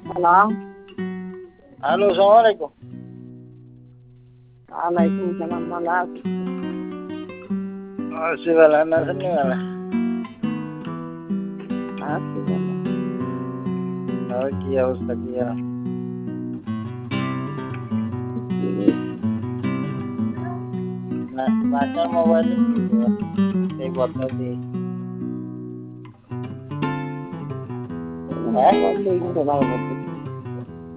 Hello, hello, সালাম আলাইকুম। ওয়ালাইকুম সালাম। ভালো আছি? আছি ভালো, আপনি আছেন নি ভালো? আছি ভালো। আর কি অবস্থা কি আর? না, বাসার মোবাইলে কি এই বদলা দিয়ে? হ্যাঁ? মোবাইল দেখতে ভালো করতেছি।